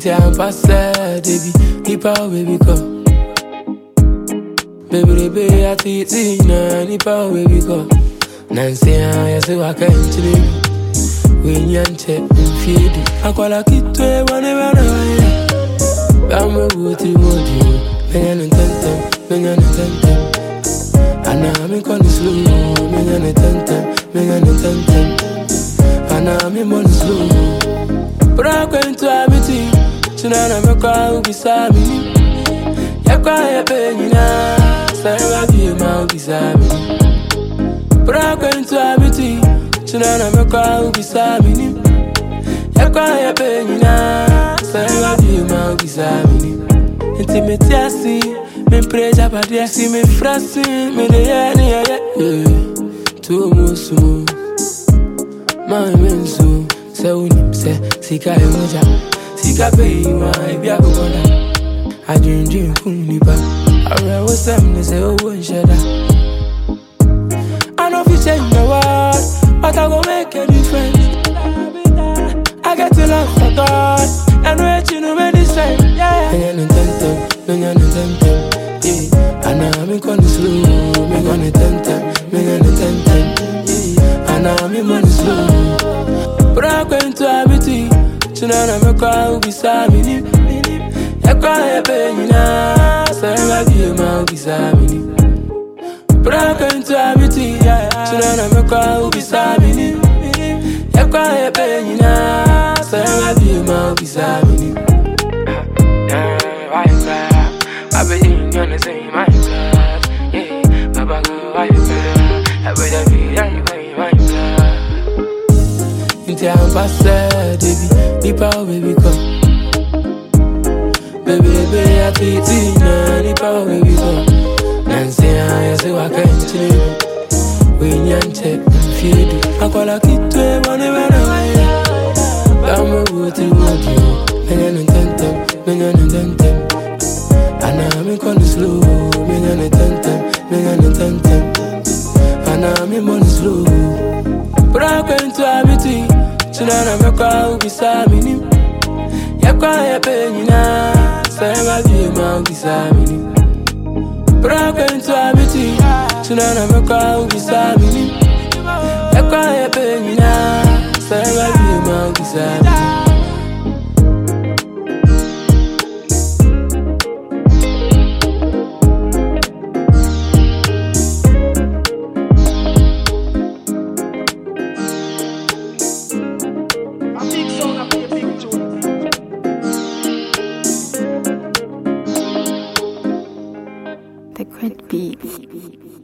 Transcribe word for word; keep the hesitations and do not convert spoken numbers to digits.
Inti I'm past baby, nipa baby go. Baby baby I teach na nipa baby go. Nancy I say I can't believe. We yante feed. Akwala kitwe wane wane wane. Bamwe wuti modi. Menya ntentem, menya ntentem. Ana mi koni slow, menya ntentem, menya ntentem. Ana mi mon slow. Bra kwento abiti, tunana mekwa ubisa mi. Yakwa yepe nyina, sawa bi ma ubisa mi. Bra kwento abiti, tunana mekwa ubisa mi. Yakwa yepe nyina, sawa bi ma ubisa mi. Intimate asi, me preja padia si me frasi, me de ya ni ya ya. Tu musu, ma mensu, se unim se sika emoja, sika pay ma ibia kukonda. I dream dream kunipa, I was some ne se o shada. I know if you change the world, but I go make a difference. I get to love for God, and wait you know many say, yeah. Menya ntentem, menya ntentem, yeah. Ana mi koni slow, me koni ntentem, menya ntentem, yeah. Ana mi money slow. Bra kwento abiti, tunana mekwa ubisa mi. Yakwa yepe nyina, sawa bi ma ubisa mi. Bra kwento abiti, tunana mekwa ubisa mi. Yakwa yepe nyina, sawa bi ma ubisa mi. Why you cry? I bet you ain't gonna say my God. Yeah, Baba go, why you cry? I bet I be young, you ain't my God. Inti I'm past baby, nipa baby go. Baby, baby, I teach you na nipa baby go. Nancy I say I can't chill. We nyante feed. Akwala kitwe wane wane wane. Bamwe wuti wuti. Menya ntentem, menya ntentem. Ana mi koni slow, menya ntentem, menya ntentem. Ana mi mon slow. Bra kwento abiti, tunana mekwa ubisa mi. Yakwa yepe nyina, sawa bi ma ubisa mi. Bra kwento abiti, tunana mekwa ubisa mi. Yakwa yepe nyina, sawa bi ma ubisa mi. The Great Beats.